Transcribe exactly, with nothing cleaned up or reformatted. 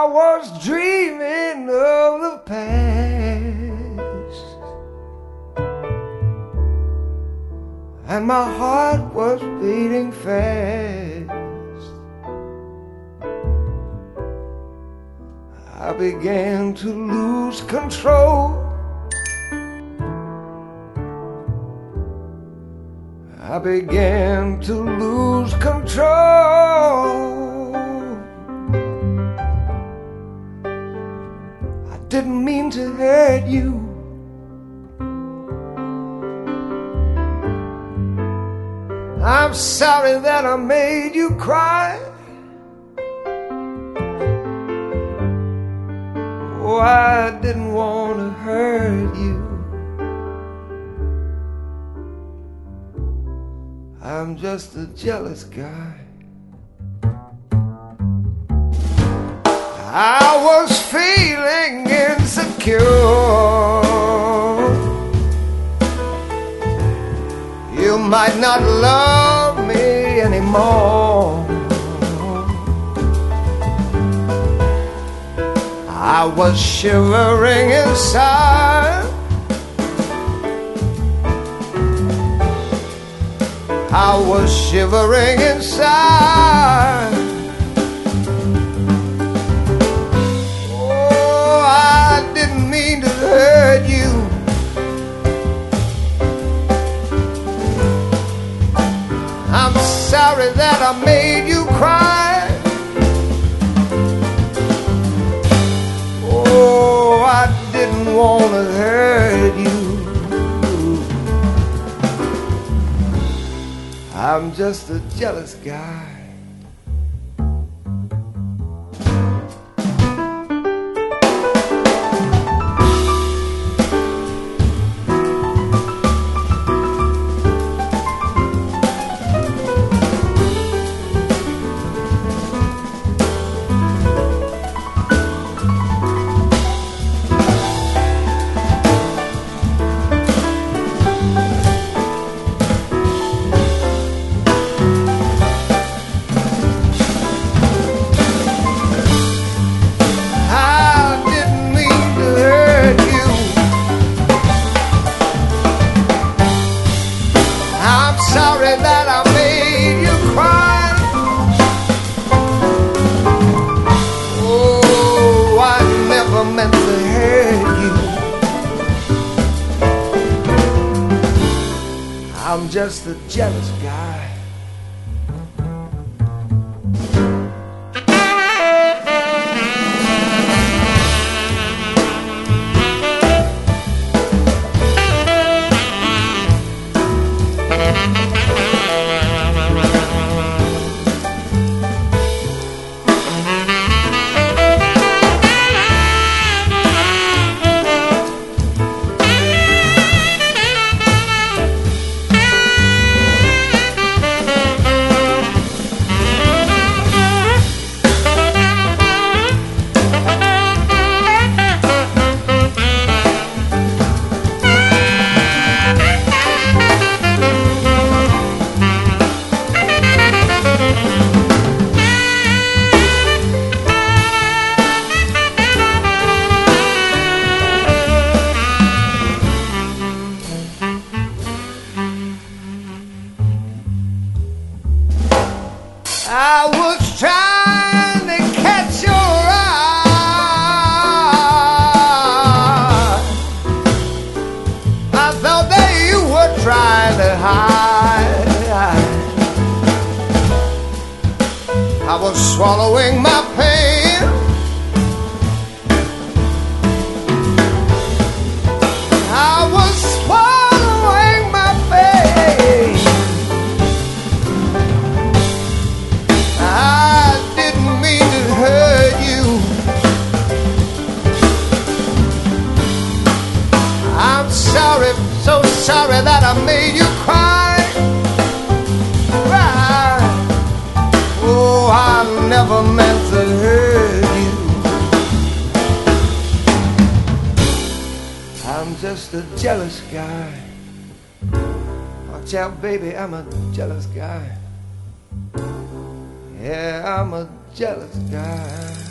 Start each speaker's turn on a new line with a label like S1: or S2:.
S1: was dreaming of the past, and my heart was beating fast. I began to lose control. I began to lose control. I didn't mean to hurt you. I'm sorry that I made you cry. Oh, I didn't want to hurt you. I'm just a jealous guy. I was feeling insecure. You might not love me anymore. I was shivering inside. I was shivering inside. Oh, I didn't mean to hurt you. I'm sorry that I made you cry. Oh, I didn't want to hurt you. I'm just a jealous guy. Sorry that I made you cry. Oh, I never meant to hurt you. I'm just a jealous guy. I was trying to catch your eye. I thought that you were trying to hide. I was swallowing my pain. I was swallowing my pain. Sorry, so sorry that I made you cry. Cry. Oh, I never meant to hurt you. I'm just a jealous guy. Watch out, baby, I'm a jealous guy. Yeah, I'm a jealous guy.